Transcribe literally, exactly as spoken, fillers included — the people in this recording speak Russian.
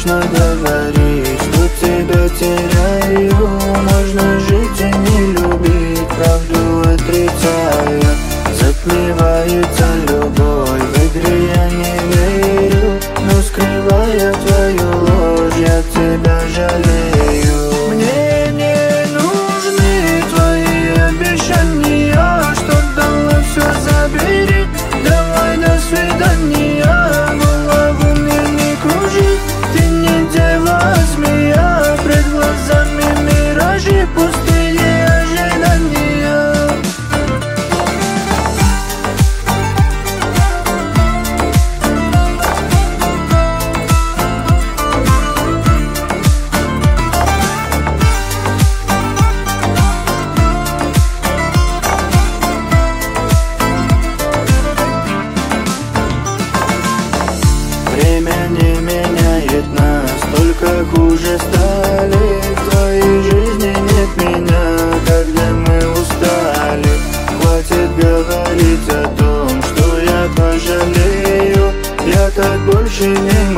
точно говорить, что тебя теряю. Можно жить и не любить, правду отрицая. Затмевается любовь, в игре я не верю, но скрывая твою ложь, я тебя жалею. Мне не нужны твои обещания, что дала все забери. Давай до свидания, голову мне не кружи. Ты не дева, а змея, пред глазами миражи, пустые ожидания. Время не меняет нас, только хуже стали. В твоей жизни нет меня, когда мы устали. Хватит говорить о том, что я пожалею. Я так больше не